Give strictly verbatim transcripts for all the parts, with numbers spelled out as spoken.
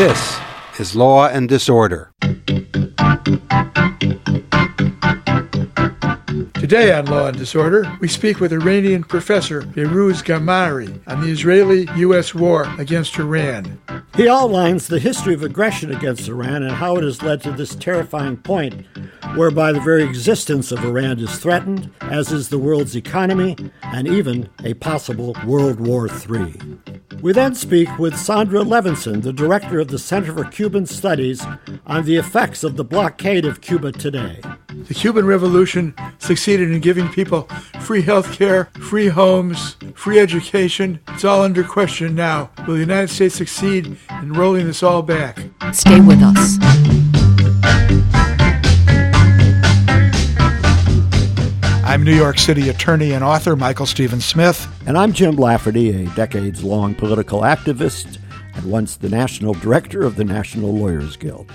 This is Law and Disorder. Today on Law and Disorder, we speak with Iranian professor Behrouz Garmari on the Israeli-U S war against Iran. He outlines the history of aggression against Iran and how it has led to this terrifying point whereby the very existence of Iran is threatened, as is the world's economy and even a possible World War Three. We then speak with Sandra Levinson, the director of the Center for Cuban Studies, on the effects of the blockade of Cuba today. The Cuban Revolution succeeded in giving people free health care, free homes, free education. It's all under question now. Will the United States succeed in rolling this all back? Stay with us. I'm New York City attorney and author Michael Stephen Smith. And I'm Jim Lafferty, a decades-long political activist and once the national director of the National Lawyers Guild.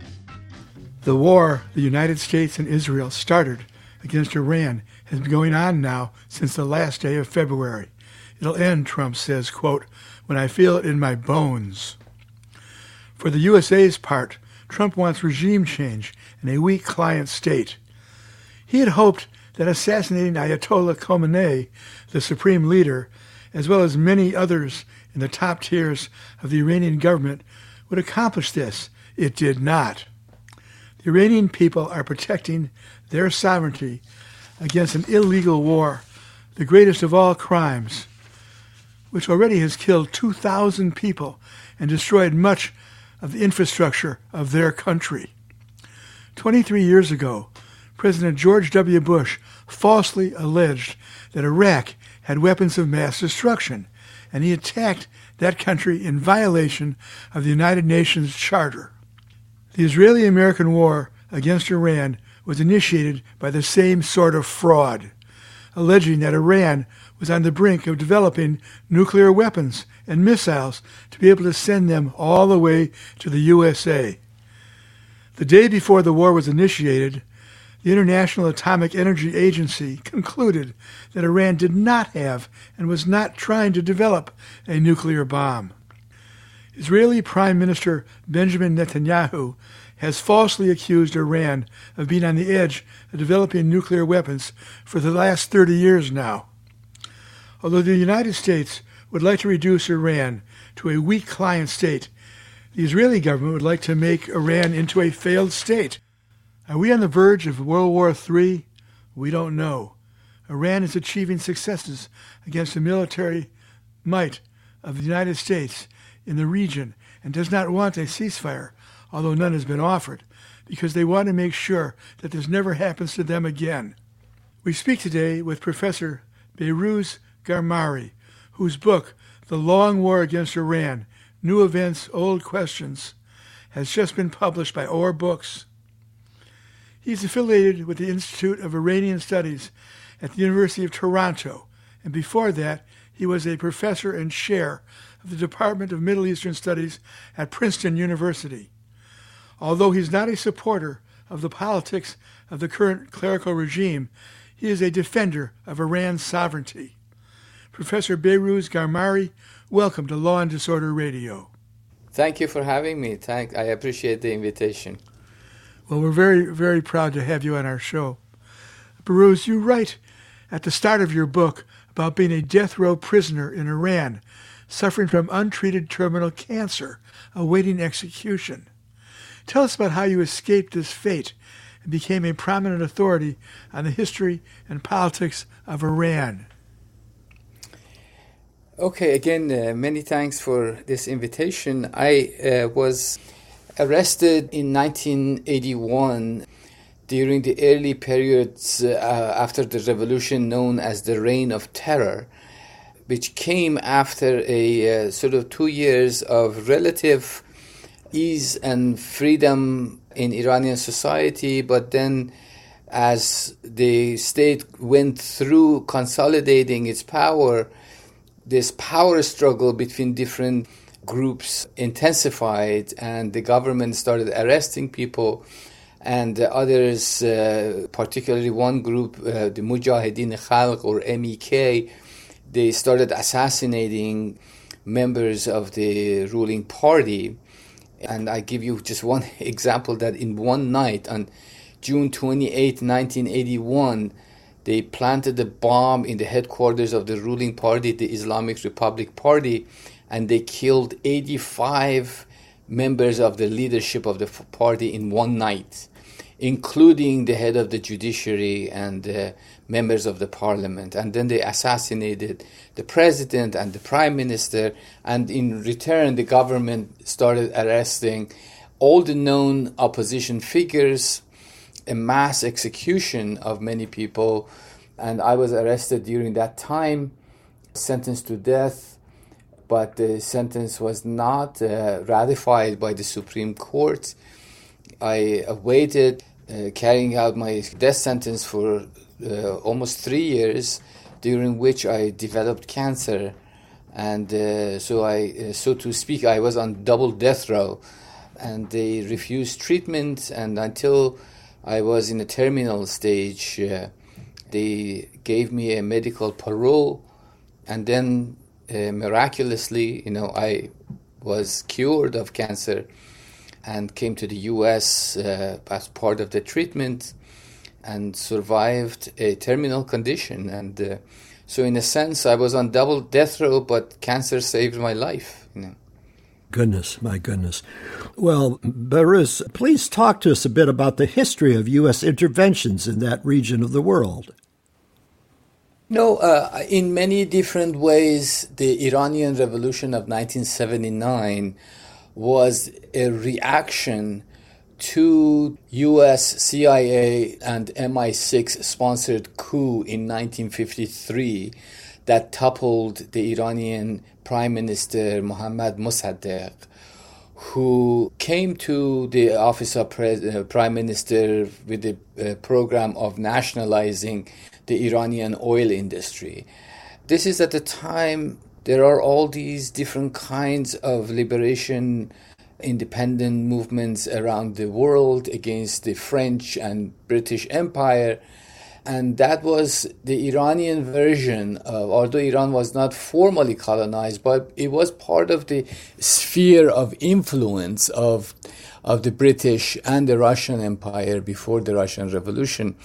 The war the United States and Israel started against Iran has been going on now since the last day of February. It'll end, Trump says, quote, when I feel it in my bones. For the U S A's part, Trump wants regime change and a weak client state. He had hoped that assassinating Ayatollah Khamenei, the supreme leader, as well as many others in the top tiers of the Iranian government, would accomplish this. It did not. The Iranian people are protecting their sovereignty against an illegal war, the greatest of all crimes, which already has killed two thousand people and destroyed much of the infrastructure of their country. twenty-three years ago, President George W. Bush falsely alleged that Iraq had weapons of mass destruction, and he attacked that country in violation of the United Nations Charter. The Israeli-American war against Iran was initiated by the same sort of fraud, alleging that Iran was on the brink of developing nuclear weapons and missiles to be able to send them all the way to the U S A. The day before the war was initiated, the International Atomic Energy Agency concluded that Iran did not have and was not trying to develop a nuclear bomb. Israeli Prime Minister Benjamin Netanyahu has falsely accused Iran of being on the edge of developing nuclear weapons for the last thirty years now. Although the United States would like to reduce Iran to a weak client state, the Israeli government would like to make Iran into a failed state. Are we on the verge of World War Three? We don't know. Iran is achieving successes against the military might of the United States in the region and does not want a ceasefire, although none has been offered, because they want to make sure that this never happens to them again. We speak today with Professor Behrouz Garmari, whose book, The Long War Against Iran, New Events, Old Questions, has just been published by Or Books. He's affiliated with the Institute of Iranian Studies at the University of Toronto, and before that, he was a professor and chair of the Department of Middle Eastern Studies at Princeton University. Although he's not a supporter of the politics of the current clerical regime, he is a defender of Iran's sovereignty. Professor Behrouz Garmari, welcome to Law and Disorder Radio. Thank you for having me. Thank, I appreciate the invitation. Well, we're very, very proud to have you on our show. Behrouz, you write at the start of your book about being a death row prisoner in Iran, suffering from untreated terminal cancer, awaiting execution. Tell us about how you escaped this fate and became a prominent authority on the history and politics of Iran. Okay, again, uh, many thanks for this invitation. I uh, was arrested in nineteen eighty-one during the early periods uh, after the revolution known as the Reign of Terror, which came after a uh, sort of two years of relative ease and freedom in Iranian society, but then as the state went through consolidating its power, this power struggle between different groups intensified, and the government started arresting people, and the others, uh, particularly one group, uh, the Mujahideen Khalq or M E K, they started assassinating members of the ruling party. And I give you just one example that in one night on June twenty-eighth, nineteen eighty-one, they planted a bomb in the headquarters of the ruling party, the Islamic Republic Party, and they killed eighty-five members of the leadership of the party in one night, including the head of the judiciary and uh, members of the parliament. And then they assassinated the president and the prime minister, and in return the government started arresting all the known opposition figures, a mass execution of many people. And I was arrested during that time, sentenced to death, but the sentence was not uh, ratified by the Supreme Court. I awaited uh, carrying out my death sentence for uh, almost three years, during which I developed cancer. And uh, so I, uh, so to speak, I was on double death row, and they refused treatment. And until I was in a terminal stage, uh, they gave me a medical parole, and then uh, miraculously, you know, I was cured of cancer and came to the U S uh, as part of the treatment and survived a terminal condition. And uh, so in a sense, I was on double death row, but cancer saved my life. You know. Goodness, my goodness. Well, Behrooz, please talk to us a bit about the history of U S interventions in that region of the world. No, uh, in many different ways, the Iranian Revolution of nineteen seventy-nine was a reaction to U S C I A and M I six sponsored coup in nineteen fifty-three that toppled the Iranian Prime Minister Mohammad Mossadegh, who came to the office of Pre- uh, Prime Minister with the uh, program of nationalizing the Iranian oil industry. This is at the time there are all these different kinds of liberation, independent movements around the world against the French and British Empire. And that was the Iranian version of, although Iran was not formally colonized, but it was part of the sphere of influence of, of the British and the Russian Empire before the Russian Revolution.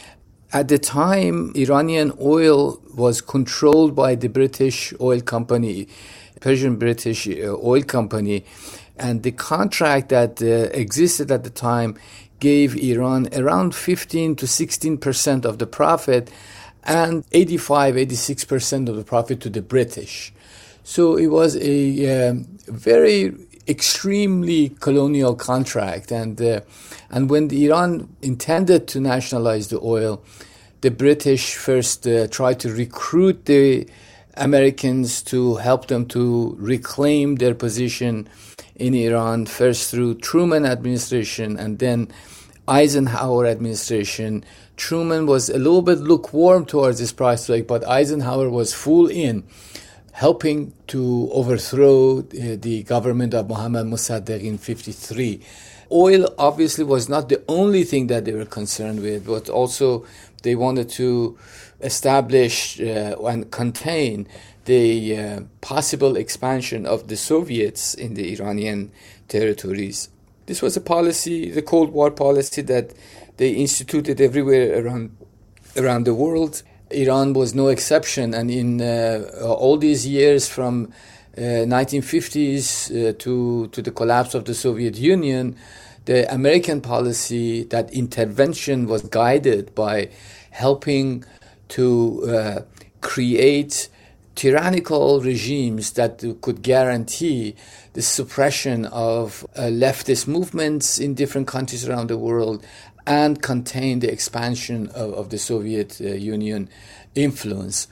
At the time, Iranian oil was controlled by the British oil company, Persian British Oil Company, and the contract that uh, existed at the time gave Iran around fifteen to sixteen percent of the profit and eighty-five, eighty-six percent of the profit to the British. So it was a um, very extremely colonial contract. And uh, and when the Iran intended to nationalize the oil, the British first uh, tried to recruit the Americans to help them to reclaim their position in Iran, first through Truman administration and then Eisenhower administration. Truman was a little bit lukewarm towards this prospect, but Eisenhower was full in, helping to overthrow uh, the government of Mohammad Mossadegh in fifty-three. Oil obviously was not the only thing that they were concerned with, but also they wanted to establish uh, and contain the uh, possible expansion of the Soviets in the Iranian territories. This was a policy, the Cold War policy, that they instituted everywhere around around the world. Iran was no exception, and in uh, all these years from uh, nineteen fifties uh, to to the collapse of the Soviet Union, the American policy, that intervention was guided by helping to uh, create tyrannical regimes that could guarantee the suppression of uh, leftist movements in different countries around the world and contain the expansion of, of the Soviet uh, Union influence.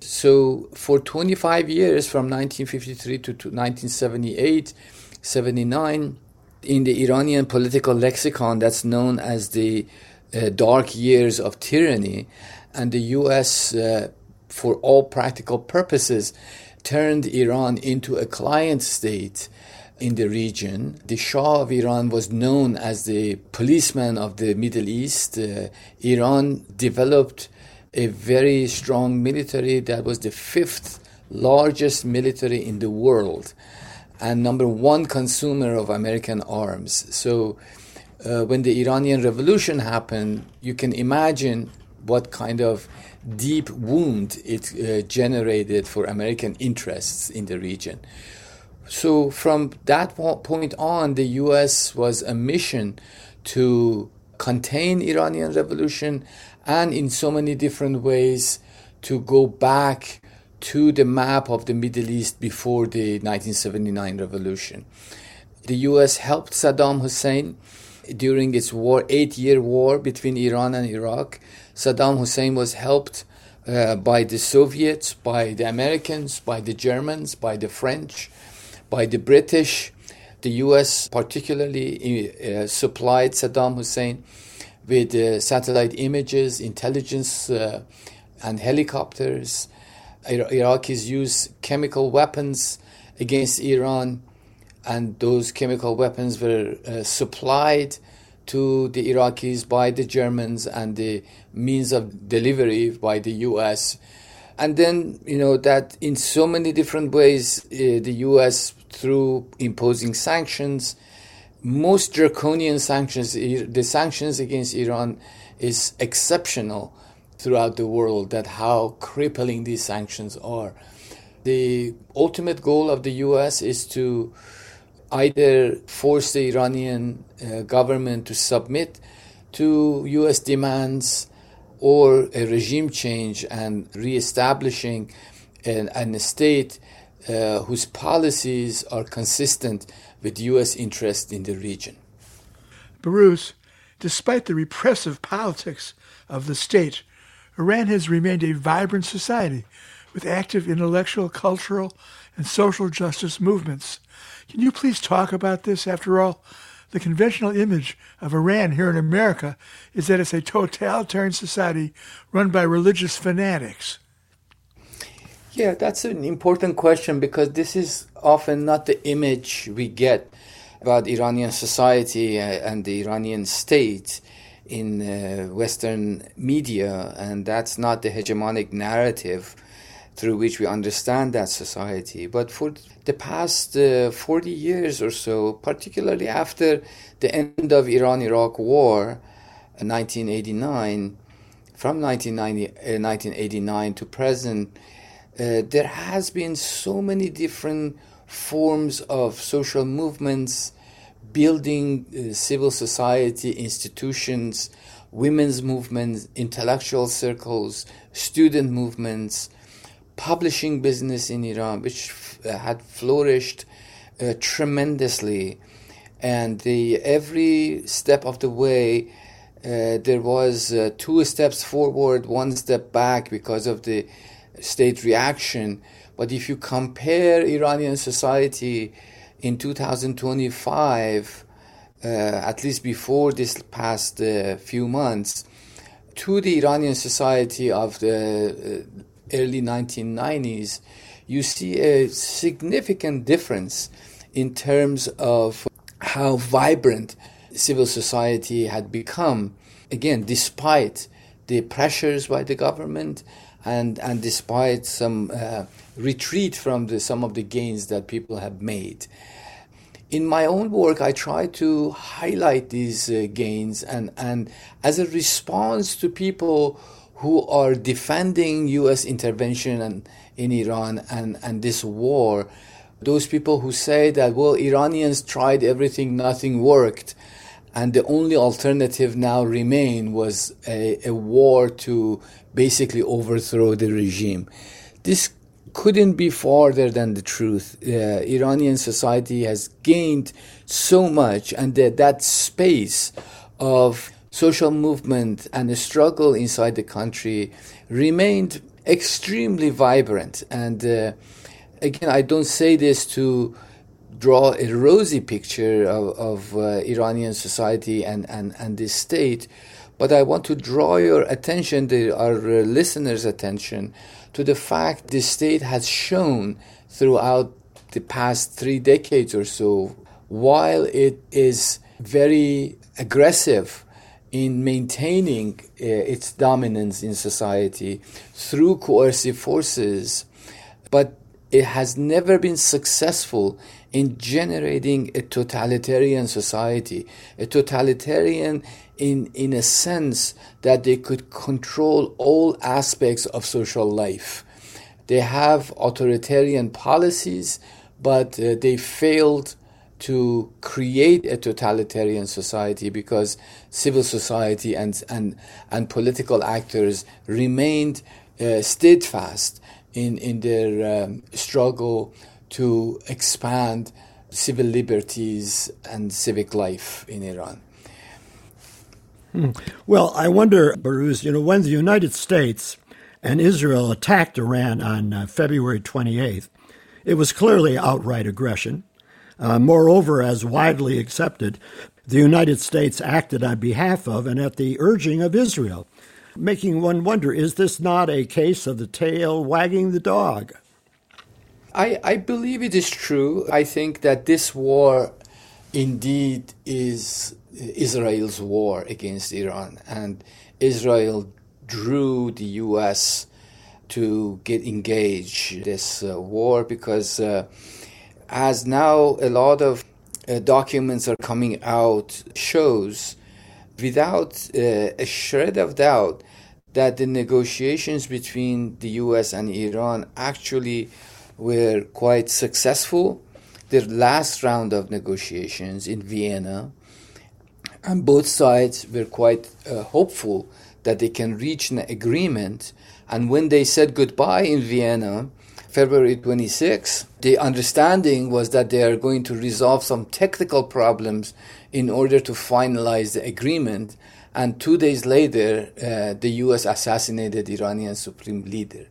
So for twenty-five years, from nineteen fifty-three to, to nineteen seventy-eight, seventy-nine, in the Iranian political lexicon, that's known as the uh, dark years of tyranny, and the U S uh, for all practical purposes, turned Iran into a client state in the region. The Shah of Iran was known as the policeman of the Middle East. Uh, Iran developed a very strong military that was the fifth largest military in the world. and number one consumer of American arms. So uh, when the Iranian Revolution happened, you can imagine what kind of deep wound it uh, generated for American interests in the region. So from that point on, the U S was a mission to contain Iranian revolution and in so many different ways to go back to the map of the Middle East before the nineteen seventy-nine revolution. The U S helped Saddam Hussein during its war, eight-year war between Iran and Iraq. Saddam Hussein was helped uh, by the Soviets, by the Americans, by the Germans, by the French, by the British. The U S particularly uh, supplied Saddam Hussein with uh, satellite images, intelligence, uh, and helicopters. Iraqis used chemical weapons against Iran, and those chemical weapons were uh, supplied to the Iraqis by the Germans and the means of delivery by the U S. And then, you know, that in so many different ways, uh, the U S, through imposing sanctions, most draconian sanctions, the sanctions against Iran is exceptional throughout the world, that how crippling these sanctions are. The ultimate goal of the U S is to either force the Iranian uh, government to submit to U S demands or a regime change and reestablishing an, an state uh, whose policies are consistent with U S interests in the region. Bruce, despite the repressive politics of the state, Iran has remained a vibrant society with active intellectual, cultural, and social justice movements. Can you please talk about this? After all, the conventional image of Iran here in America is that it's a totalitarian society run by religious fanatics. Yeah, that's an important question because this is often not the image we get about Iranian society and the Iranian state in uh, Western media, and that's not the hegemonic narrative through which we understand that society. But for the past uh, forty years or so, particularly after the end of Iran-Iraq War, uh, nineteen eighty-nine, from nineteen eighty-nine to present, uh, there has been so many different forms of social movements, building uh, civil society institutions, women's movements, intellectual circles, student movements, publishing business in Iran, which f- had flourished uh, tremendously. And the, every step of the way, uh, there was uh, two steps forward, one step back because of the state reaction. But if you compare Iranian society in two thousand twenty-five, uh, at least before this past uh, few months, to the Iranian society of the uh, early nineteen nineties, you see a significant difference in terms of how vibrant civil society had become, again, despite the pressures by the government and, and despite some uh, retreat from the, some of the gains that people have made. In my own work, I try to highlight these uh, gains, and, and as a response to people who are defending U S intervention and, in Iran and, and this war, those people who say that, well, Iranians tried everything, nothing worked, and the only alternative now remain was a, a war to basically overthrow the regime. This couldn't be farther than the truth. Uh, Iranian society has gained so much, and that, that space of social movement and the struggle inside the country remained extremely vibrant. And uh, again, I don't say this to draw a rosy picture of, of uh, Iranian society and, and, and this state, but I want to draw your attention, the, our uh, listeners' attention, to the fact the state has shown throughout the past three decades or so, while it is very aggressive in maintaining uh, its dominance in society through coercive forces, but it has never been successful in generating a totalitarian society, a totalitarian in, in a sense that they could control all aspects of social life. They have authoritarian policies, but uh, they failed to create a totalitarian society because civil society and and, and political actors remained uh, steadfast in, in their um, struggle to expand civil liberties and civic life in Iran. Hmm. Well, I wonder, Behrouz, you know, when the United States and Israel attacked Iran on uh, February twenty-eighth, it was clearly outright aggression. Uh, moreover, as widely accepted, the United States acted on behalf of and at the urging of Israel, making one wonder, is this not a case of the tail wagging the dog? I, I believe it is true. I think that this war indeed is Israel's war against Iran, and Israel drew the U S to get engaged in this uh, war because uh, as now a lot of uh, documents are coming out, shows without uh, a shred of doubt that the negotiations between the U S and Iran actually were quite successful. The last round of negotiations in Vienna, and both sides were quite uh, hopeful that they can reach an agreement. And when they said goodbye in Vienna, February twenty-sixth, the understanding was that they are going to resolve some technical problems in order to finalize the agreement. And two days later, uh, the U S assassinated Iranian supreme leader.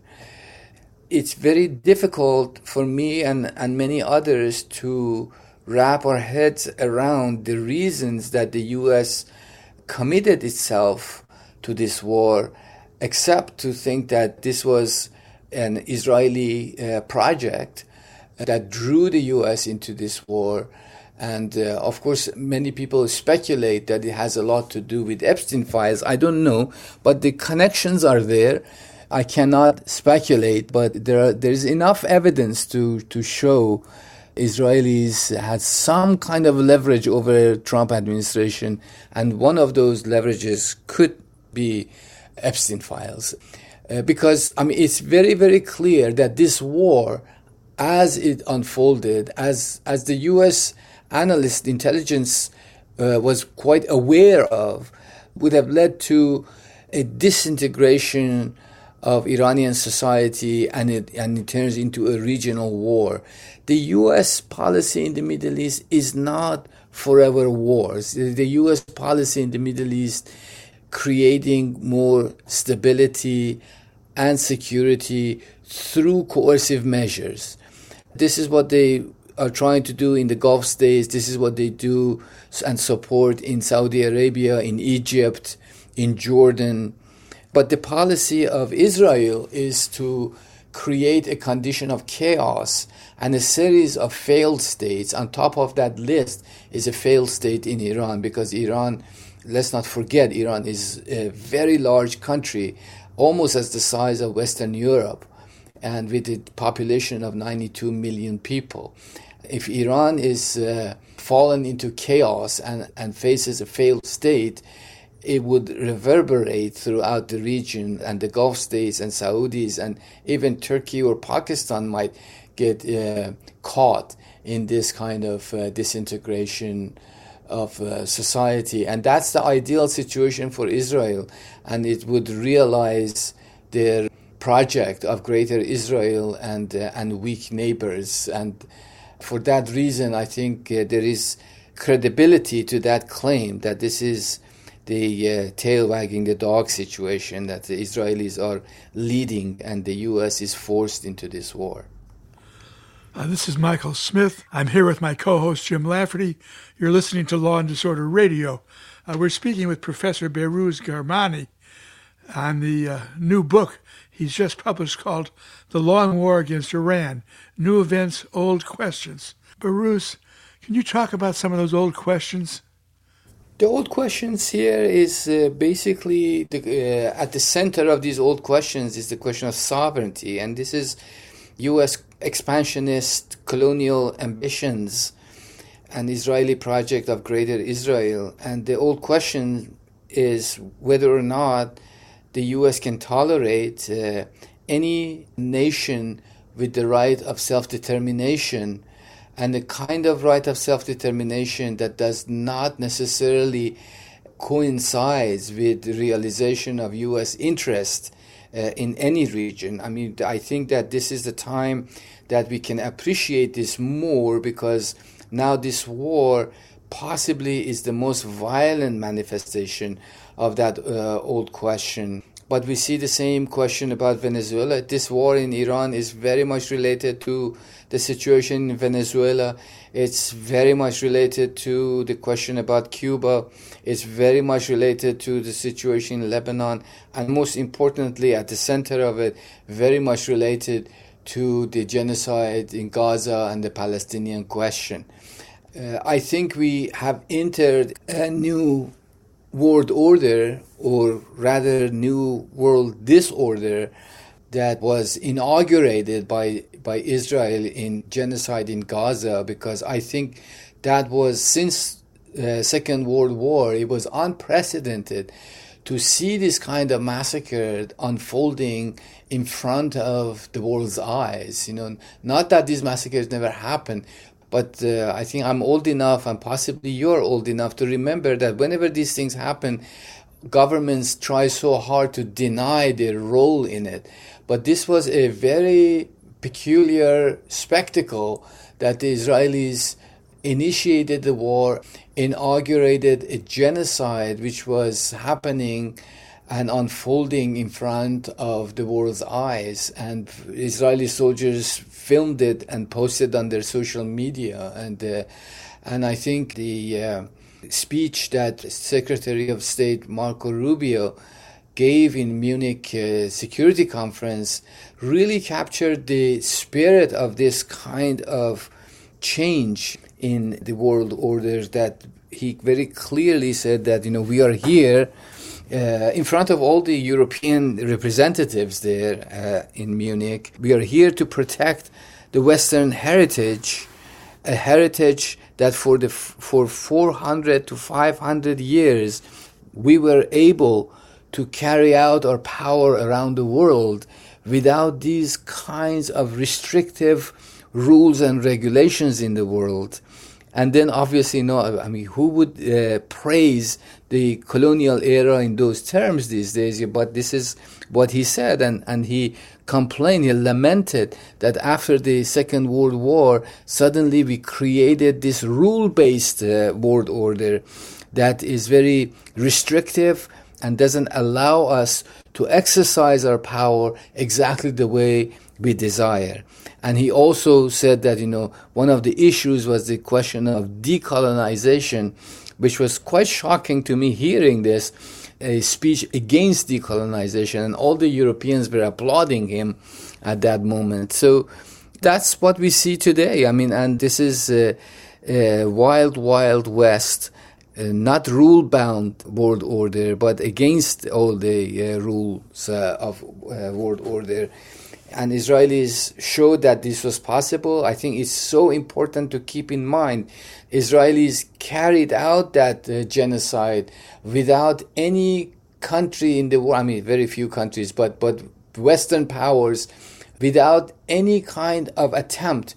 It's very difficult for me and, and many others to wrap our heads around the reasons that the U S committed itself to this war, except to think that this was an Israeli uh, project that drew the U S into this war. And uh, of course, many people speculate that it has a lot to do with Epstein files. I don't know, but the connections are there. I cannot speculate, but there are, there is enough evidence to, to show Israelis had some kind of leverage over Trump administration, and one of those leverages could be Epstein files. Uh, because, I mean, it's very, very clear that this war, as it unfolded, as as the U S analyst intelligence uh, was quite aware of, would have led to a disintegration of Iranian society, and it, and it turns into a regional war. The U S policy in the Middle East is not forever wars. The U S policy in the Middle East creating more stability and security through coercive measures. This is what they are trying to do in the Gulf states. This is what they do and support in Saudi Arabia, in Egypt, in Jordan. But the policy of Israel is to create a condition of chaos and a series of failed states. On top of that list is a failed state in Iran, because Iran, let's not forget, Iran is a very large country, almost as the size of Western Europe, and with a population of ninety-two million people. If Iran is uh, fallen into chaos and, and faces a failed state, it would reverberate throughout the region, and the Gulf states and Saudis and even Turkey or Pakistan might get uh, caught in this kind of uh, disintegration of uh, society. And that's the ideal situation for Israel, and it would realize their project of greater Israel and uh, and weak neighbors. And for that reason, I think uh, there is credibility to that claim that this is the uh, tail wagging the dog situation, that the Israelis are leading and the U S is forced into this war. Uh, this is Michael Smith. I'm here with my co-host Jim Lafferty. You're listening to Law and Disorder Radio. Uh, we're speaking with Professor Behrouz Garmani on the uh, new book he's just published called The Long War Against Iran, New Events, Old Questions. Behrouz, can you talk about some of those old questions? The old questions here is uh, basically the, uh, at the center of these old questions is the question of sovereignty, and this is U S expansionist colonial ambitions and Israeli project of Greater Israel. And the old question is whether or not the U S can tolerate uh, any nation with the right of self-determination, and the kind of right of self-determination that does not necessarily coincide with the realization of U S interest uh, in any region. I mean, I think that this is the time that we can appreciate this more, because now this war possibly is the most violent manifestation of that uh, old question. But we see the same question about Venezuela. This war in Iran is very much related to the situation in Venezuela. It's very much related to the question about Cuba. It's very much related to the situation in Lebanon. And most importantly, at the center of it, very much related to the genocide in Gaza and the Palestinian question. Uh, I think we have entered a new world order, or rather new world disorder, that was inaugurated by by Israel in genocide in Gaza, because I think that was, since the uh, Second World War, it was unprecedented to see this kind of massacre unfolding in front of the world's eyes. You know, not that these massacres never happened, but uh, I think I'm old enough, and possibly you're old enough, to remember that whenever these things happen, governments try so hard to deny their role in it. But this was a very peculiar spectacle that the Israelis initiated the war, inaugurated a genocide which was happening and unfolding in front of the world's eyes. And Israeli soldiers filmed it and posted on their social media. And uh, and I think the uh, speech that Secretary of State Marco Rubio gave in Munich uh, Security Conference really captured the spirit of this kind of change in the world order, that he very clearly said that, you know, we are here Uh, in front of all the European representatives there uh, in Munich. We are here to protect the Western heritage, a heritage that for the for four hundred to five hundred years we were able to carry out our power around the world without these kinds of restrictive rules and regulations in the world. And then obviously, no, I mean, who would uh, praise the colonial era in those terms these days? But this is what he said, and, and he complained, he lamented that after the Second World War, suddenly we created this rule-based uh, world order that is very restrictive and doesn't allow us to exercise our power exactly the way we desire. And he also said that, you know, one of the issues was the question of decolonization, which was quite shocking to me hearing this, a speech against decolonization, and all the Europeans were applauding him at that moment. So that's what we see today. I mean, and this is a, a wild, wild west, uh, not rule-bound world order, but against all the uh, rules uh, of uh, world order. And Israelis showed that this was possible. I think it's so important to keep in mind, Israelis carried out that uh, genocide without any country in the world, I mean, very few countries, but, but Western powers, without any kind of attempt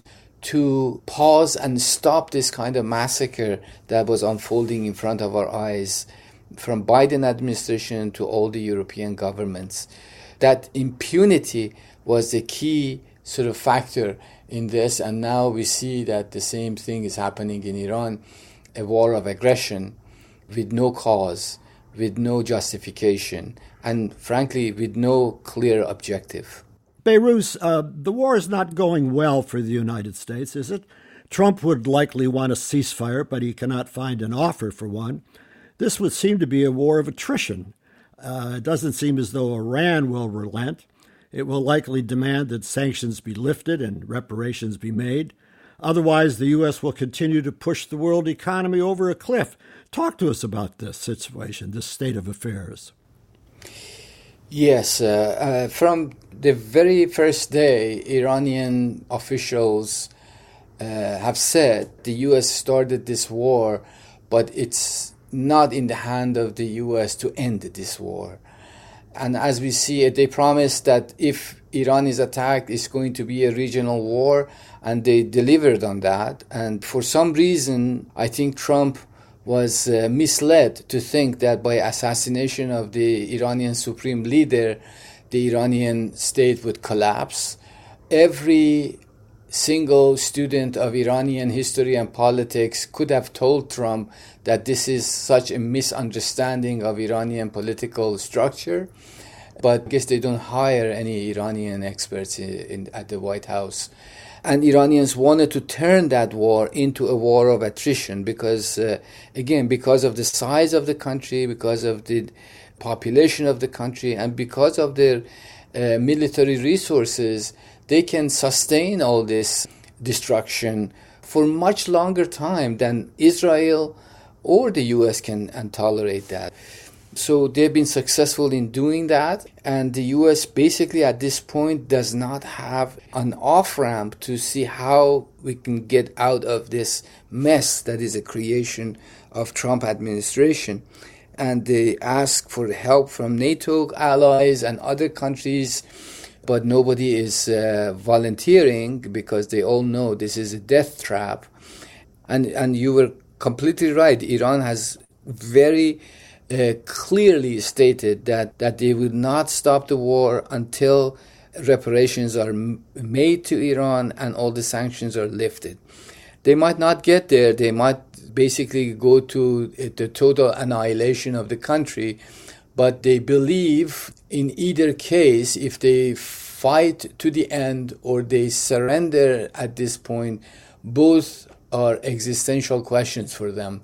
to pause and stop this kind of massacre that was unfolding in front of our eyes, from Biden administration to all the European governments. That impunity was the key sort of factor in this, and now we see that the same thing is happening in Iran, a war of aggression with no cause, with no justification, and frankly, with no clear objective. Beirut, uh, the war is not going well for the United States, is it? Trump would likely want a ceasefire, but he cannot find an offer for one. This would seem to be a war of attrition. Uh, it doesn't seem as though Iran will relent. It will likely demand that sanctions be lifted and reparations be made. Otherwise, the U S will continue to push the world economy over a cliff. Talk to us about this situation, this state of affairs. Yes, uh, uh, from the very first day, Iranian officials uh, have said the U S started this war, but it's not in the hand of the U S to end this war. And as we see it, they promised that if Iran is attacked, it's going to be a regional war, and they delivered on that. And for some reason, I think Trump was uh, misled to think that by assassination of the Iranian supreme leader, the Iranian state would collapse. Every single student of Iranian history and politics could have told Trump that this is such a misunderstanding of Iranian political structure. But I guess they don't hire any Iranian experts in, in, at the White House. And Iranians wanted to turn that war into a war of attrition because, uh, again, because of the size of the country, because of the population of the country, and because of their uh, military resources, they can sustain all this destruction for much longer time than Israel or the U S can and tolerate that. So they've been successful in doing that, and the U S basically at this point does not have an off-ramp to see how we can get out of this mess that is a creation of Trump administration. And they ask for help from NATO allies and other countries, but nobody is uh, volunteering because they all know this is a death trap. And and you were completely right. Iran has very uh, clearly stated that, that they will not stop the war until reparations are m- made to Iran and all the sanctions are lifted. They might not get there. They might basically go to the total annihilation of the country, but they believe in either case, if they fight to the end or they surrender at this point, both are existential questions for them.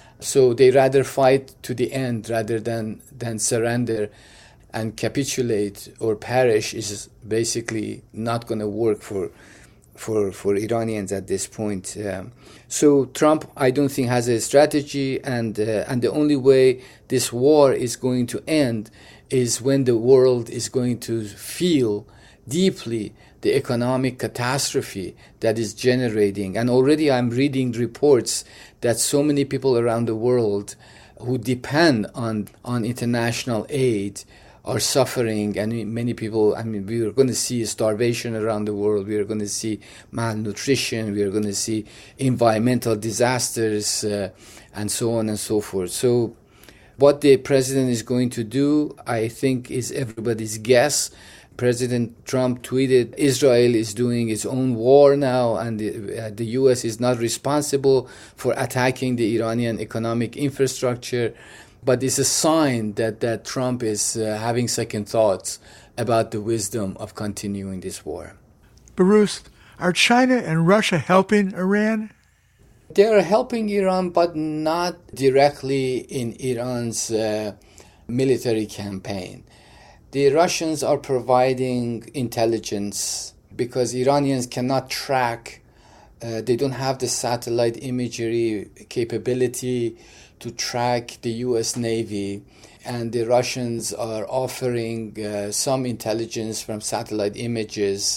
So they rather fight to the end rather than, than surrender, and capitulate or perish is basically not going to work for for for Iranians at this point. Um, so Trump, I don't think, has a strategy, and uh, and the only way this war is going to end is when the world is going to feel deeply the economic catastrophe that is generating. And already I'm reading reports that so many people around the world who depend on, on international aid are suffering, and many people, I mean, we are going to see starvation around the world, we are going to see malnutrition, we are going to see environmental disasters, uh, and so on and so forth. So what the president is going to do, I think, is everybody's guess. President Trump tweeted, Israel is doing its own war now, and the, uh, the U S is not responsible for attacking the Iranian economic infrastructure. But it's a sign that, that Trump is uh, having second thoughts about the wisdom of continuing this war. Bruce, are China and Russia helping Iran? They are helping Iran, but not directly in Iran's uh, military campaign. The Russians are providing intelligence because Iranians cannot track. Uh, they don't have the satellite imagery capability to track the U S Navy, and the Russians are offering uh, some intelligence from satellite images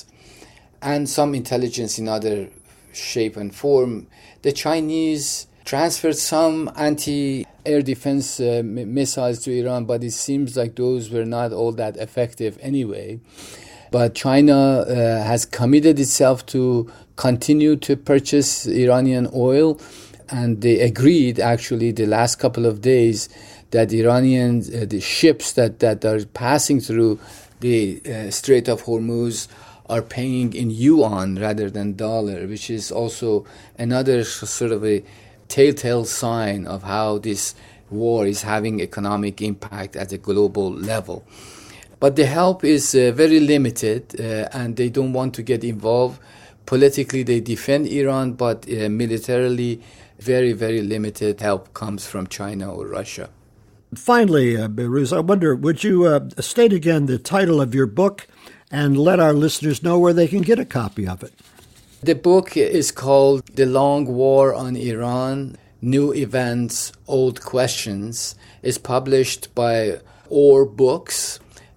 and some intelligence in other shape and form. The Chinese transferred some anti-air defense uh, m- missiles to Iran, but it seems like those were not all that effective anyway. But China uh, has committed itself to continue to purchase Iranian oil, and they agreed actually the last couple of days that Iranian uh, the ships that, that are passing through the uh, Strait of Hormuz are paying in yuan rather than dollar, which is also another sort of a telltale sign of how this war is having economic impact at a global level. But the help is uh, very limited, uh, and they don't want to get involved. Politically, they defend Iran, but uh, militarily, very, very limited help comes from China or Russia. Finally, uh, Behrouz, I wonder, would you uh, state again the title of your book and let our listeners know where they can get a copy of it? The book is called The Long War on Iran, New Events, Old Questions. It's published by Or Books.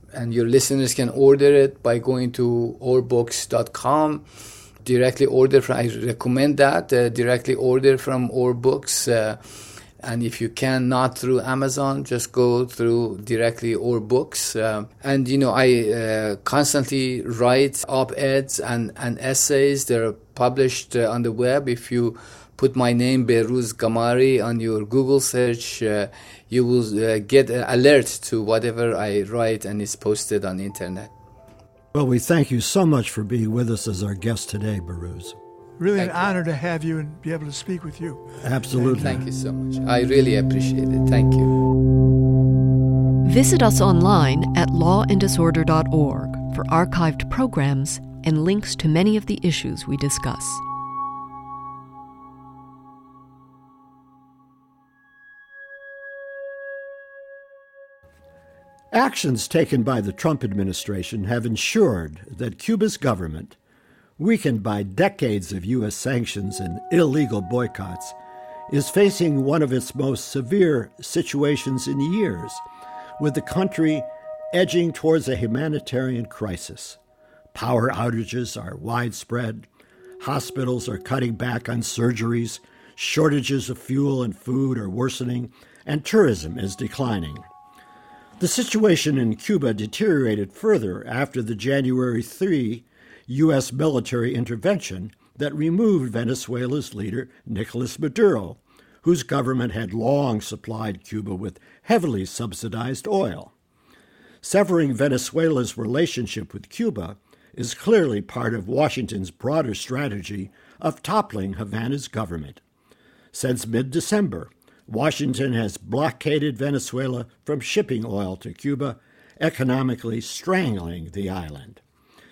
and your listeners can order it by going to or books dot com. Directly order from, I recommend that, uh, directly order from Or Books. Uh, and if you can, not through Amazon, just go through directly Or Books. Uh, and, you know, I uh, constantly write op-eds and, and essays. They're published uh, on the web. If you put my name, Behrooz Gamari, on your Google search, uh, you will uh, get an alert to whatever I write, and it's posted on the internet. Well, we thank you so much for being with us as our guest today, Behrooz. Really Thank an you. honor to have you and be able to speak with you. Absolutely. Thank you so much. I really appreciate it. Thank you. Visit us online at law and disorder dot org for archived programs and links to many of the issues we discuss. Actions taken by the Trump administration have ensured that Cuba's government, weakened by decades of U S sanctions and illegal boycotts, is facing one of its most severe situations in years, with the country edging towards a humanitarian crisis. Power outages are widespread, hospitals are cutting back on surgeries, shortages of fuel and food are worsening, and tourism is declining. The situation in Cuba deteriorated further after the January third U S military intervention that removed Venezuela's leader, Nicolas Maduro, whose government had long supplied Cuba with heavily subsidized oil. Severing Venezuela's relationship with Cuba is clearly part of Washington's broader strategy of toppling Havana's government. Since mid-December, Washington has blockaded Venezuela from shipping oil to Cuba, economically strangling the island.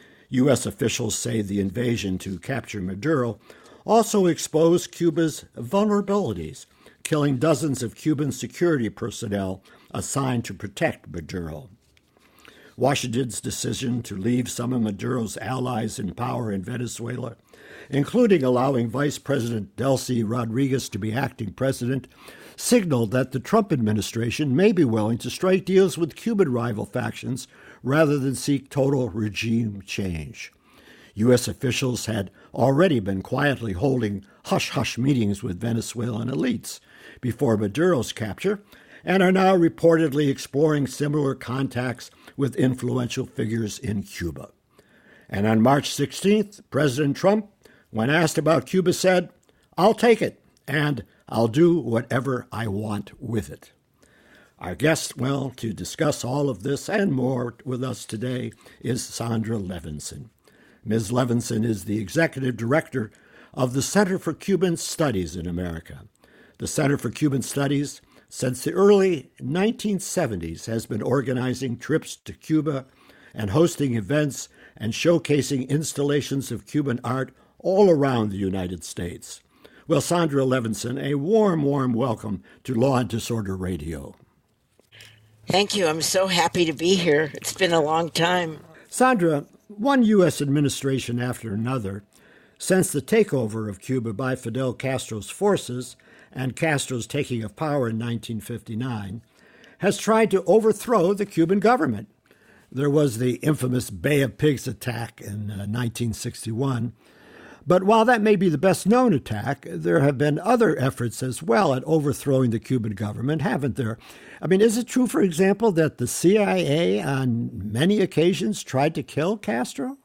U S officials say the invasion to capture Maduro also exposed Cuba's vulnerabilities, killing dozens of Cuban security personnel assigned to protect Maduro. Washington's decision to leave some of Maduro's allies in power in Venezuela, including allowing Vice President Delcy Rodriguez to be acting president, signaled that the Trump administration may be willing to strike deals with Cuban rival factions rather than seek total regime change. U S officials had already been quietly holding hush-hush meetings with Venezuelan elites before Maduro's capture, and are now reportedly exploring similar contacts with influential figures in Cuba. And on March sixteenth, President Trump, when asked about Cuba, said, "I'll take it, and I'll do whatever I want with it." Our guest, well, to discuss all of this and more with us today is Sandra Levinson. Miz Levinson is the executive director of the Center for Cuban Studies in America. The Center for Cuban Studies, since the early nineteen seventies, has been organizing trips to Cuba and hosting events and showcasing installations of Cuban art all around the United States. Well, Sandra Levinson, a warm, warm welcome to Law and Disorder Radio. Thank you. I'm so happy to be here. It's been a long time. Sandra, one U S administration after another, since the takeover of Cuba by Fidel Castro's forces and Castro's taking of power in nineteen fifty-nine, has tried to overthrow the Cuban government. There was the infamous Bay of Pigs attack in uh, nineteen sixty-one. But while that may be the best-known attack, there have been other efforts as well at overthrowing the Cuban government, haven't there? I mean, is it true, for example, that the C I A on many occasions tried to kill Castro?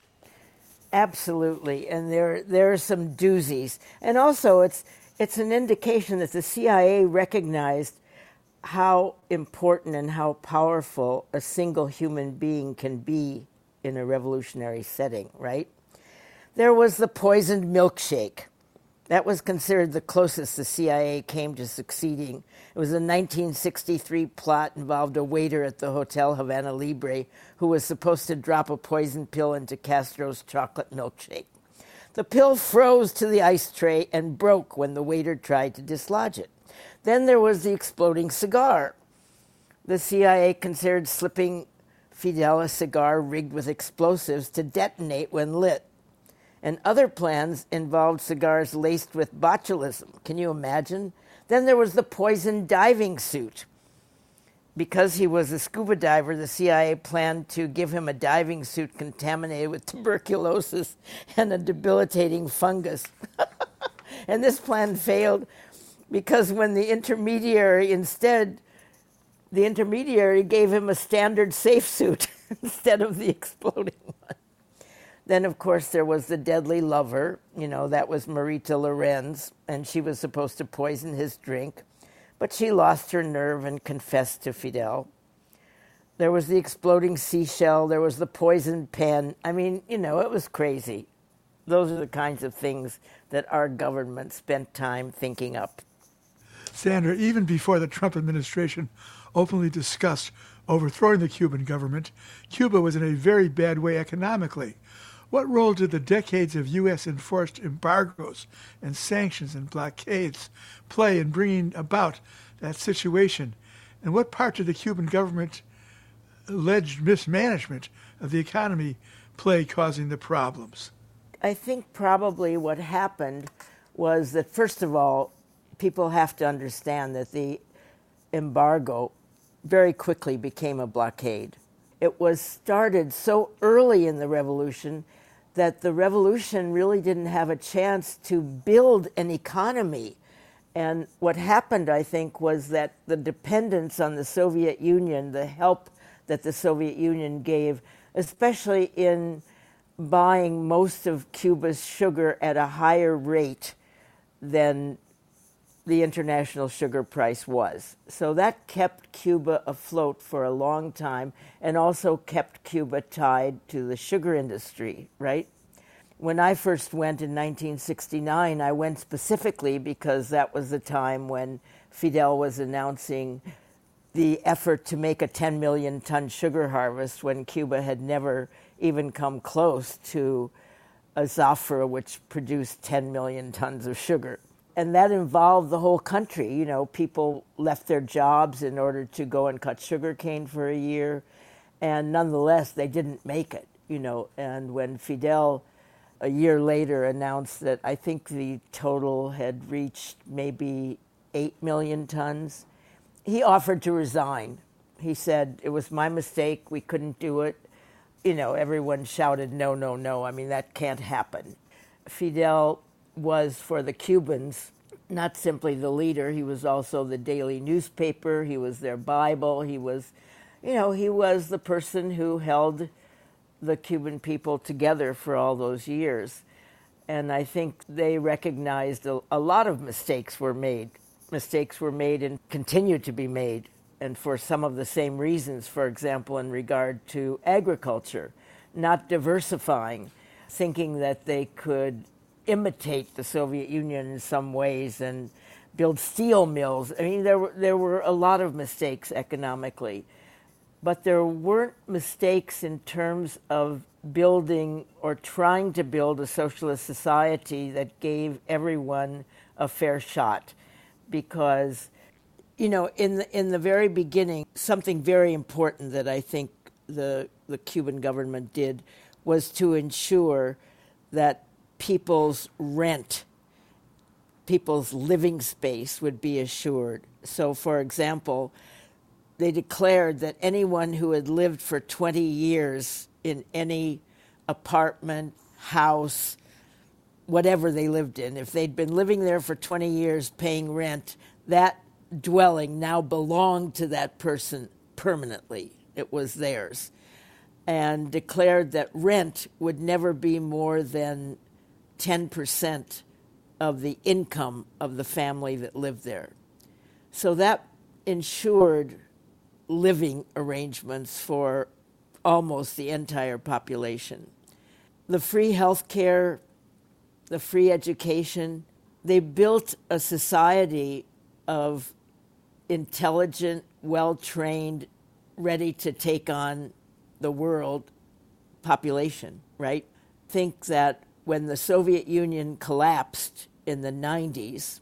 Absolutely, and there there are some doozies. And also, it's it's an indication that the C I A recognized how important and how powerful a single human being can be in a revolutionary setting, right? There was the poisoned milkshake. That was considered the closest the C I A came to succeeding. It was a nineteen sixty-three plot involved a waiter at the Hotel Havana Libre who was supposed to drop a poison pill into Castro's chocolate milkshake. The pill froze to the ice tray and broke when the waiter tried to dislodge it. Then there was the exploding cigar. The C I A considered slipping Fidel a cigar rigged with explosives to detonate when lit. And other plans involved cigars laced with botulism. Can you imagine? Then there was the poison diving suit. Because he was a scuba diver, the C I A planned to give him a diving suit contaminated with tuberculosis and a debilitating fungus. And this plan failed because when the intermediary instead, the intermediary gave him a standard safe suit instead of the exploding one. Then, of course, there was the deadly lover. You know, that was Marita Lorenz, and she was supposed to poison his drink. But she lost her nerve and confessed to Fidel. There was the exploding seashell. There was the poisoned pen. I mean, you know, it was crazy. Those are the kinds of things that our government spent time thinking up. Sandra, even before the Trump administration openly discussed overthrowing the Cuban government, Cuba was in a very bad way economically. What role did the decades of U S enforced embargoes and sanctions and blockades play in bringing about that situation? And what part did the Cuban government alleged mismanagement of the economy play causing the problems? I think probably what happened was that, first of all, people have to understand that the embargo very quickly became a blockade. It was started so early in the revolution that the revolution really didn't have a chance to build an economy. And what happened, I think, was that the dependence on the Soviet Union, the help that the Soviet Union gave, especially in buying most of Cuba's sugar at a higher rate than the international sugar price was. So that kept Cuba afloat for a long time and also kept Cuba tied to the sugar industry, right? When I first went in nineteen sixty-nine, I went specifically because that was the time when Fidel was announcing the effort to make a ten million ton sugar harvest when Cuba had never even come close to a Zafra, which produced ten million tons of sugar. And that involved the whole country. You know, people left their jobs in order to go and cut sugarcane for a year, and nonetheless, they didn't make it, you know. And when Fidel, a year later, announced that I think the total had reached maybe eight million tons, he offered to resign. He said, it was my mistake, we couldn't do it. You know, everyone shouted, no, no, no, I mean, that can't happen. Fidel was, for the Cubans, not simply the leader, he was also the daily newspaper, he was their Bible, he was, you know, he was the person who held the Cuban people together for all those years. And I think they recognized a, a lot of mistakes were made. Mistakes were made and continue to be made, and for some of the same reasons, for example, in regard to agriculture, not diversifying, thinking that they could imitate the Soviet Union in some ways and build steel mills. I mean, there were, there were a lot of mistakes economically, but there weren't mistakes in terms of building or trying to build a socialist society that gave everyone a fair shot. Because, you know, in the, in the very beginning, something very important that I think the the Cuban government did was to ensure that people's rent, people's living space would be assured. So, for example, they declared that anyone who had lived for twenty years in any apartment, house, whatever they lived in, if they'd been living there for twenty years paying rent, that dwelling now belonged to that person permanently. It was theirs. And declared that rent would never be more than ten percent of the income of the family that lived there. So that ensured living arrangements for almost the entire population. The free health care, the free education, they built a society of intelligent, well-trained, ready to take on the world population, right? Think that when the Soviet Union collapsed in the nineties,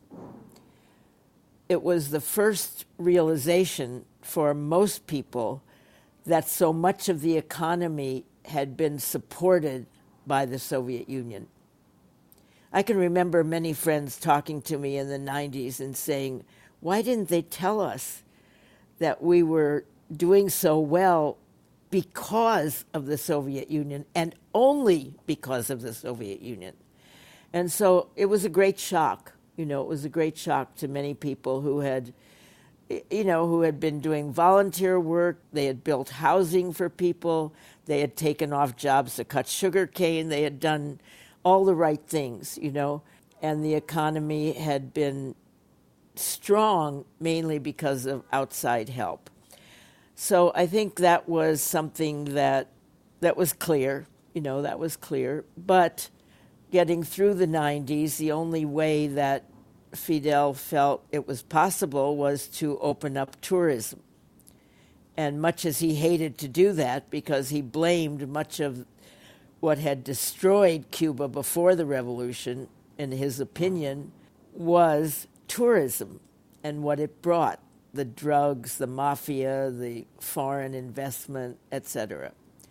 it was the first realization for most people that so much of the economy had been supported by the Soviet Union. I can remember many friends talking to me in the nineties and saying, why didn't they tell us that we were doing so well because of the Soviet Union and only because of the Soviet Union. And so it was a great shock. You know, it was a great shock to many people who had, you know, who had been doing volunteer work. They had built housing for people. They had taken off jobs to cut sugar cane. They had done all the right things, you know, and the economy had been strong mainly because of outside help. So I think that was something that that was clear, you know, that was clear. But getting through the nineties, the only way that Fidel felt it was possible was to open up tourism. And much as he hated to do that, because he blamed much of what had destroyed Cuba before the revolution, in his opinion, was tourism and what it brought, the drugs, the mafia, the foreign investment, et cetera.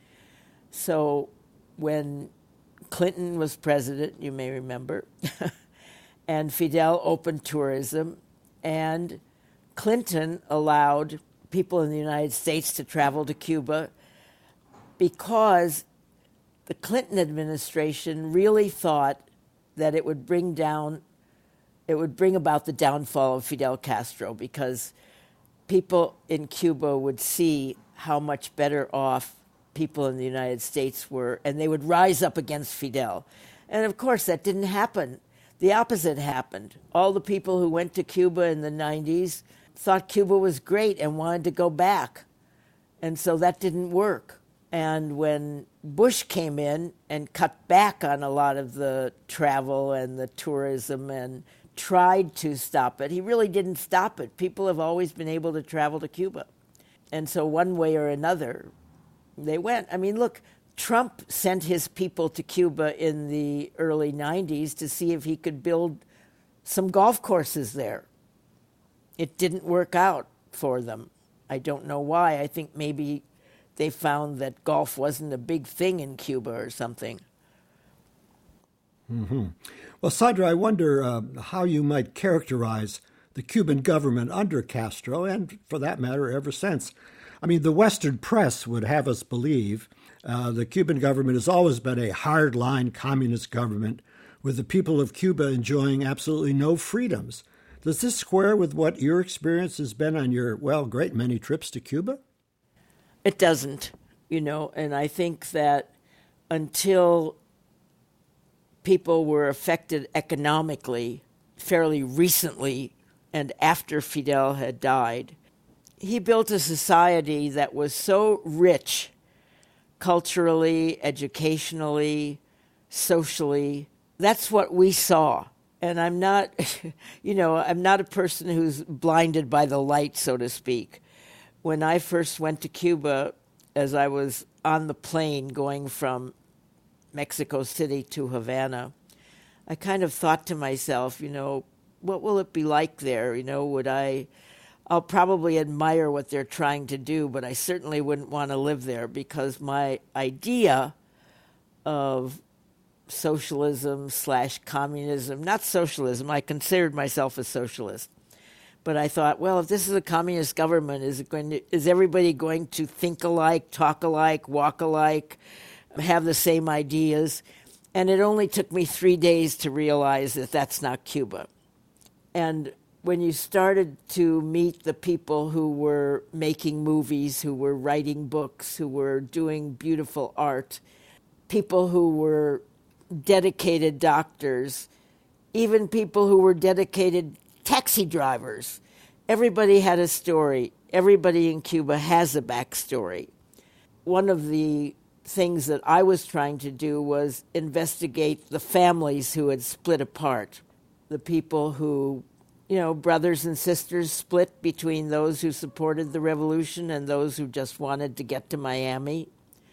So when Clinton was president, you may remember, and Fidel opened tourism, and Clinton allowed people in the United States to travel to Cuba because the Clinton administration really thought that it would bring down, it would bring about the downfall of Fidel Castro, because people in Cuba would see how much better off people in the United States were, and they would rise up against Fidel. And of course, that didn't happen. The opposite happened. All the people who went to Cuba in the nineties thought Cuba was great and wanted to go back. And so that didn't work. And when Bush came in and cut back on a lot of the travel and the tourism and tried to stop it, he really didn't stop it. People have always been able to travel to Cuba. And so one way or another, they went. I mean, look, Trump sent his people to Cuba in the early nineties to see if he could build some golf courses there. It didn't work out for them. I don't know why. I think maybe they found that golf wasn't a big thing in Cuba or something. Mm-hmm. Well, Sandra, I wonder uh, how you might characterize the Cuban government under Castro, and for that matter, ever since. I mean, the Western press would have us believe uh, the Cuban government has always been a hard-line communist government with the people of Cuba enjoying absolutely no freedoms. Does this square with what your experience has been on your, well, great many trips to Cuba? It doesn't, you know, and I think that until people were affected economically fairly recently and after Fidel had died, he built a society that was so rich culturally, educationally, socially. That's what we saw. And I'm not, you know, I'm not a person who's blinded by the light, so to speak. When I first went to Cuba, as I was on the plane going from Mexico City to Havana, I kind of thought to myself, you know, what will it be like there? You know, would I, I'll probably admire what they're trying to do, but I certainly wouldn't want to live there, because my idea of socialism slash communism, not socialism, I considered myself a socialist, but I thought, well, if this is a communist government, is it going to, is everybody going to think alike, talk alike, walk alike, have the same ideas? And it only took me three days to realize that that's not Cuba. And when you started to meet the people who were making movies, who were writing books, who were doing beautiful art, people who were dedicated doctors, even people who were dedicated taxi drivers, everybody had a story. Everybody in Cuba has a backstory. One of the things that I was trying to do was investigate the families who had split apart, the people who, you know, brothers and sisters split between those who supported the revolution and those who just wanted to get to Miami.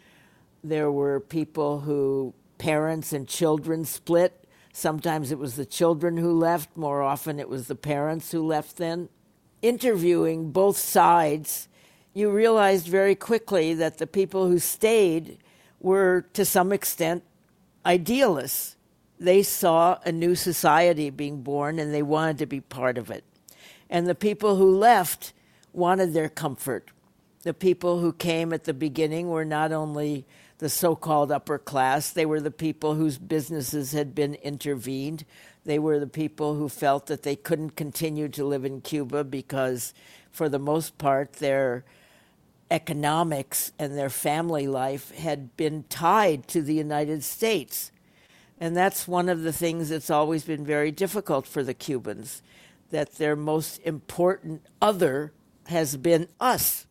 There were people who, parents and children split. Sometimes it was the children who left. More often it was the parents who left then. Interviewing both sides, you realized very quickly that the people who stayed were, to some extent, idealists. They saw a new society being born and they wanted to be part of it. And the people who left wanted their comfort. The people who came at the beginning were not only the so-called upper class, they were the people whose businesses had been intervened. They were the people who felt that they couldn't continue to live in Cuba because, for the most part, their economics and their family life had been tied to the United States. And that's one of the things that's always been very difficult for the Cubans, that their most important other has been us.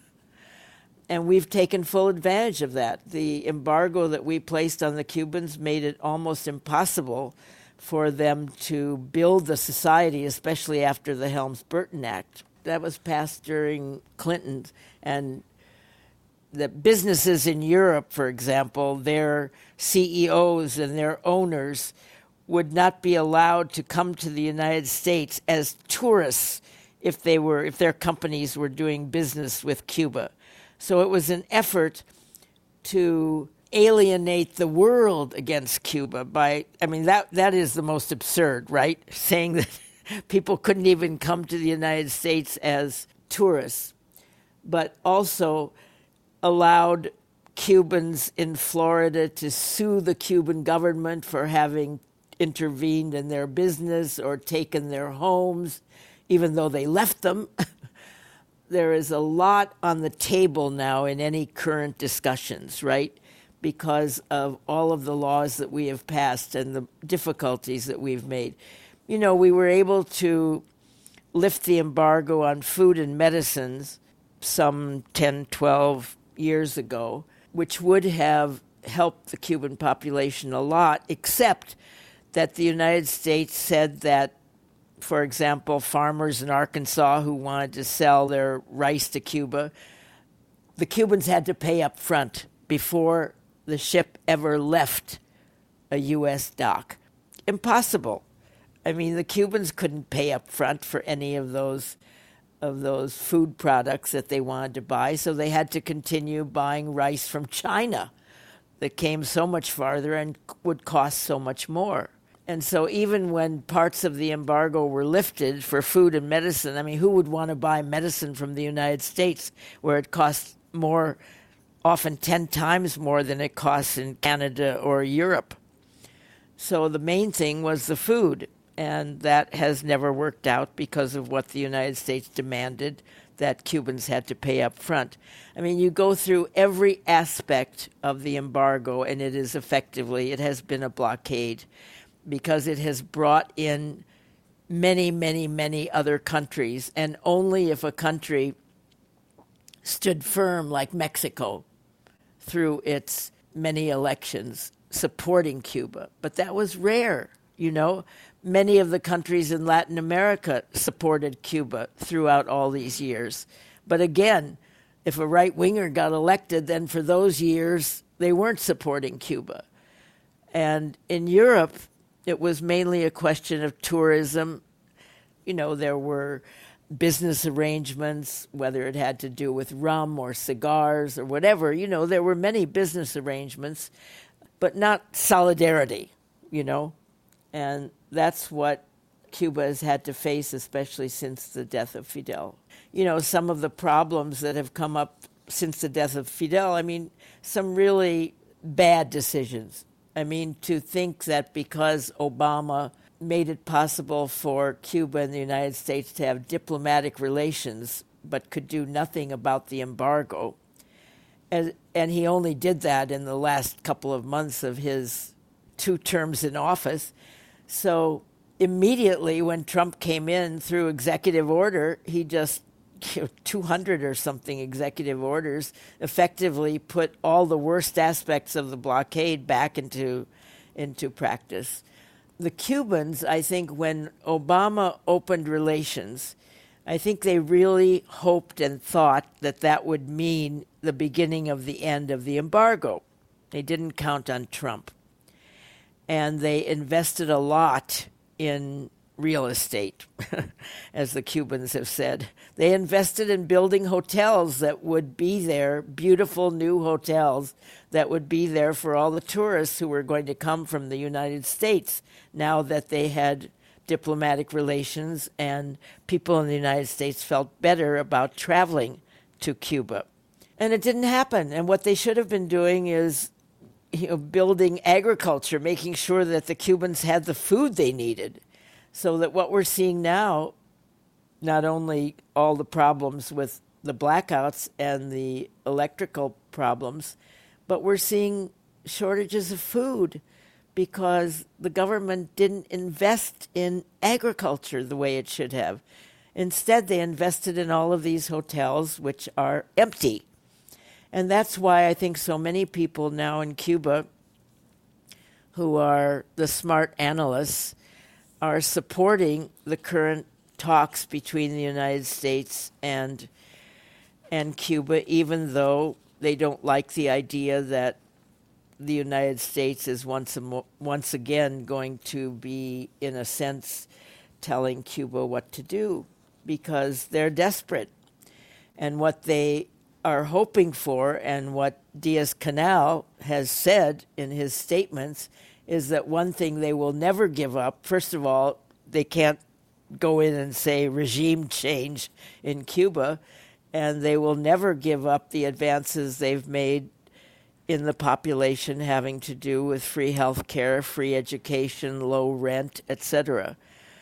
And we've taken full advantage of that. The embargo that we placed on the Cubans made it almost impossible for them to build the society, especially after the Helms-Burton Act. That was passed during Clinton. And the businesses in Europe, for example, their C E Os and their owners would not be allowed to come to the United States as tourists if they were if their companies were doing business with Cuba. So it was an effort to alienate the world against Cuba by, I mean, that that is the most absurd, right? Saying that people couldn't even come to the United States as tourists, but also allowed Cubans in Florida to sue the Cuban government for having intervened in their business or taken their homes, even though they left them. There is a lot on the table now in any current discussions, right? Because of all of the laws that we have passed and the difficulties that we've made. You know, we were able to lift the embargo on food and medicines some ten, twelve years ago, which would have helped the Cuban population a lot, except that the United States said that, for example, farmers in Arkansas who wanted to sell their rice to Cuba, the Cubans had to pay up front before the ship ever left a U S dock. Impossible. I mean, the Cubans couldn't pay up front for any of those of those food products that they wanted to buy, so they had to continue buying rice from China that came so much farther and would cost so much more. And so even when parts of the embargo were lifted for food and medicine, I mean, who would want to buy medicine from the United States where it costs more, often ten times more than it costs in Canada or Europe? So the main thing was the food, and that has never worked out because of what the United States demanded, that Cubans had to pay up front. I mean, you go through every aspect of the embargo, and it is effectively, it has been a blockade, because it has brought in many, many, many other countries. And only if a country stood firm, like Mexico, through its many elections, supporting Cuba. But that was rare, you know. Many of the countries in Latin America supported Cuba throughout all these years. But again, if a right-winger got elected, then for those years, they weren't supporting Cuba. And in Europe, it was mainly a question of tourism. You know, there were business arrangements, whether it had to do with rum or cigars or whatever. You know, there were many business arrangements, but not solidarity, you know. And that's what Cuba has had to face, especially since the death of Fidel. You know, some of the problems that have come up since the death of Fidel, I mean, some really bad decisions. I mean, to think that because Obama made it possible for Cuba and the United States to have diplomatic relations but could do nothing about the embargo, and, and he only did that in the last couple of months of his two terms in office. So immediately when Trump came in through executive order, he just, you know, two hundred or something executive orders effectively put all the worst aspects of the blockade back into into practice. The Cubans, I think, when Obama opened relations, I think they really hoped and thought that that would mean the beginning of the end of the embargo. They didn't count on Trump. And they invested a lot in real estate, as the Cubans have said. They invested in building hotels that would be there, beautiful new hotels that would be there for all the tourists who were going to come from the United States now that they had diplomatic relations, and people in the United States felt better about traveling to Cuba. And it didn't happen. And what they should have been doing is, you know, building agriculture, making sure that the Cubans had the food they needed, so that what we're seeing now, not only all the problems with the blackouts and the electrical problems, but we're seeing shortages of food because the government didn't invest in agriculture the way it should have. Instead, they invested in all of these hotels, which are empty. And that's why I think so many people now in Cuba who are the smart analysts are supporting the current talks between the United States and and Cuba, even though they don't like the idea that the United States is once a mo- once again going to be, in a sense, telling Cuba what to do, because they're desperate. And what they are hoping for, and what Diaz-Canel has said in his statements, is that one thing they will never give up. First of all, they can't go in and say regime change in Cuba, and they will never give up the advances they've made in the population having to do with free health care, free education, low rent, et cetera.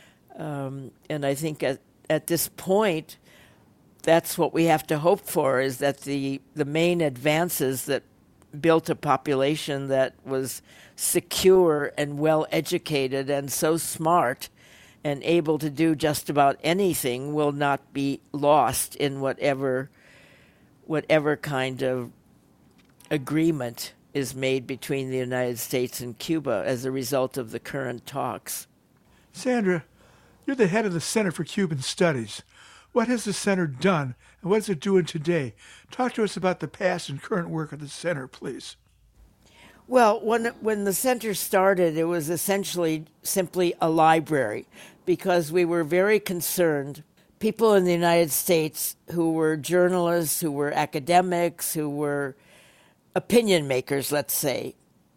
Um, and I think at, at this point, that's what we have to hope for, is that the, the main advances that built a population that was secure and well-educated and so smart and able to do just about anything will not be lost in whatever whatever kind of agreement is made between the United States and Cuba as a result of the current talks. Sandra, you're the head of the Center for Cuban Studies. What has the center done, and what is it doing today? Talk to us about the past and current work of the center, please. Well, when when the center started, it was essentially simply a library, because we were very concerned. People in the United States who were journalists, who were academics, who were opinion makers, let's say,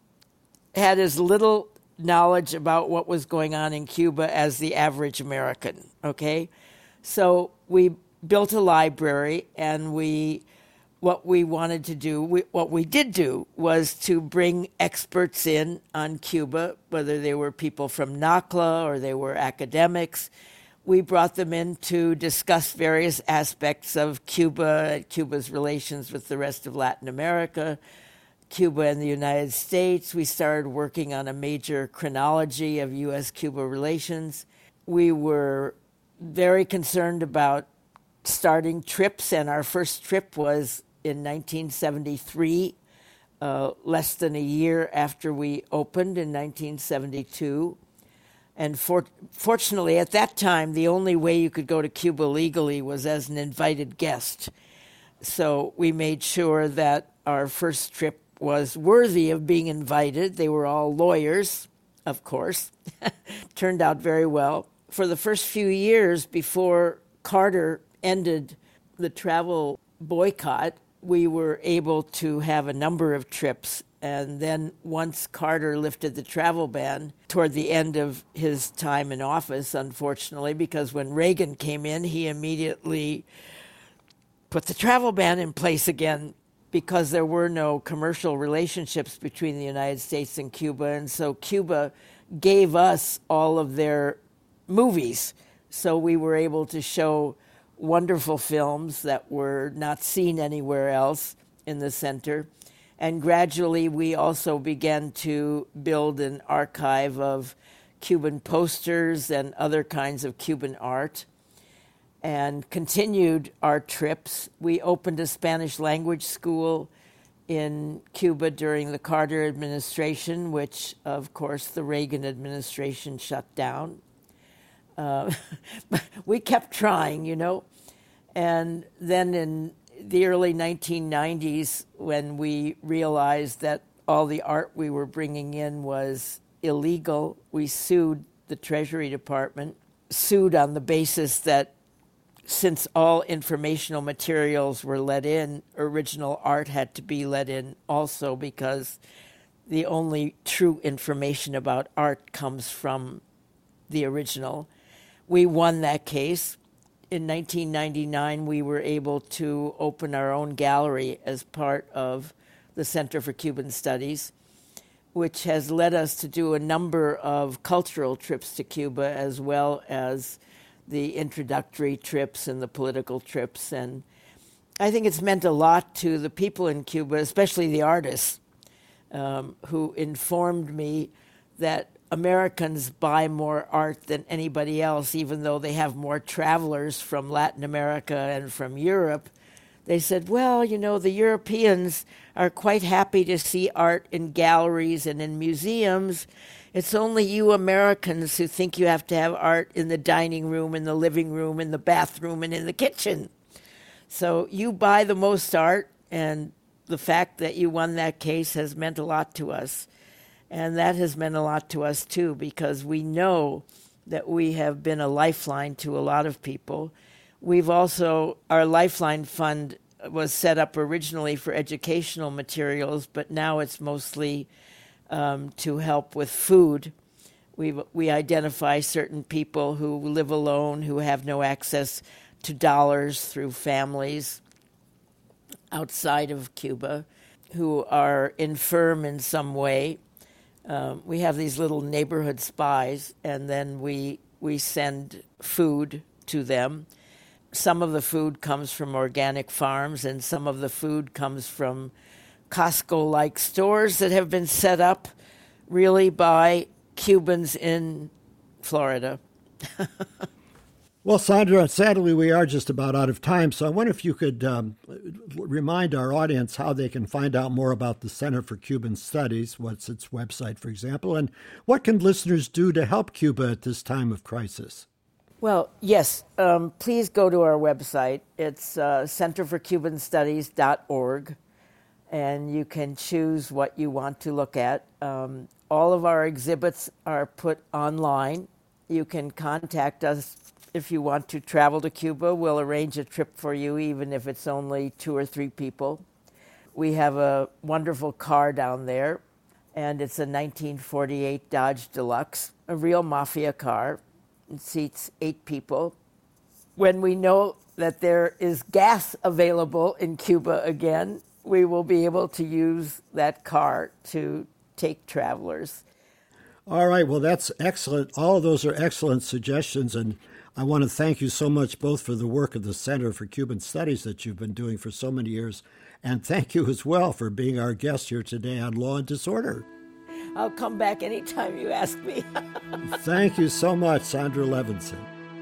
had as little knowledge about what was going on in Cuba as the average American, okay? So we built a library, and we, what we wanted to do, we, what we did do was to bring experts in on Cuba, whether they were people from NACLA or they were academics. We brought them in to discuss various aspects of Cuba, Cuba's relations with the rest of Latin America, Cuba and the United States. We started working on a major chronology of U S Cuba relations. We were very concerned about starting trips, and our first trip was in nineteen seventy-three, uh, less than a year after we opened in nineteen seventy-two. And for, fortunately, at that time, the only way you could go to Cuba legally was as an invited guest. So we made sure that our first trip was worthy of being invited. They were all lawyers, of course. Turned out very well. For the first few years before Carter ended the travel boycott, we were able to have a number of trips. And then once Carter lifted the travel ban toward the end of his time in office, unfortunately, because when Reagan came in, he immediately put the travel ban in place again because there were no commercial relationships between the United States and Cuba. And so Cuba gave us all of their movies. So we were able to show wonderful films that were not seen anywhere else in the center. And gradually we also began to build an archive of Cuban posters and other kinds of Cuban art, and continued our trips. We opened a Spanish language school in Cuba during the Carter administration, which, of course, the Reagan administration shut down. Uh, we kept trying, you know. And then in the early nineteen nineties, when we realized that all the art we were bringing in was illegal, we sued the Treasury Department, sued on the basis that since all informational materials were let in, original art had to be let in also, because the only true information about art comes from the original. We won that case. In nineteen ninety-nine, we were able to open our own gallery as part of the Center for Cuban Studies, which has led us to do a number of cultural trips to Cuba, as well as the introductory trips and the political trips. And I think it's meant a lot to the people in Cuba, especially the artists, um, who informed me that Americans buy more art than anybody else, even though they have more travelers from Latin America and from Europe. They said, well, you know, the Europeans are quite happy to see art in galleries and in museums. It's only you Americans who think you have to have art in the dining room, in the living room, in the bathroom, and in the kitchen. So you buy the most art, and the fact that you won that case has meant a lot to us. And that has meant a lot to us, too, because we know that we have been a lifeline to a lot of people. We've also, our Lifeline Fund was set up originally for educational materials, but now it's mostly um, to help with food. We we identify certain people who live alone, who have no access to dollars through families outside of Cuba, who are infirm in some way. Um, we have these little neighborhood spies, and then we we send food to them. Some of the food comes from organic farms, and some of the food comes from Costco-like stores that have been set up really by Cubans in Florida. Well, Sandra, sadly, we are just about out of time, so I wonder if you could um, remind our audience how they can find out more about the Center for Cuban Studies, what's its website, for example, and what can listeners do to help Cuba at this time of crisis? Well, yes, um, please go to our website. It's uh, center for cuban studies dot org, and you can choose what you want to look at. Um, all of our exhibits are put online. You can contact us if you want to travel to Cuba. We'll arrange a trip for you, even if it's only two or three people. We have a wonderful car down there, and it's a nineteen forty-eight Dodge Deluxe, a real mafia car. It seats eight people. When we know that there is gas available in Cuba again, we will be able to use that car to take travelers. All right, well, that's excellent. All of those are excellent suggestions, and I want to thank you so much both for the work of the Center for Cuban Studies that you've been doing for so many years, and thank you as well for being our guest here today on Law and Disorder. I'll come back anytime you ask me. Thank you so much, Sandra Levinson.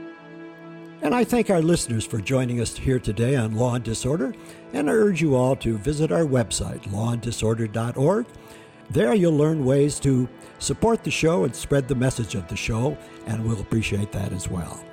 And I thank our listeners for joining us here today on Law and Disorder, and I urge you all to visit our website, law and disorder dot org. There you'll learn ways to support the show and spread the message of the show, and we'll appreciate that as well.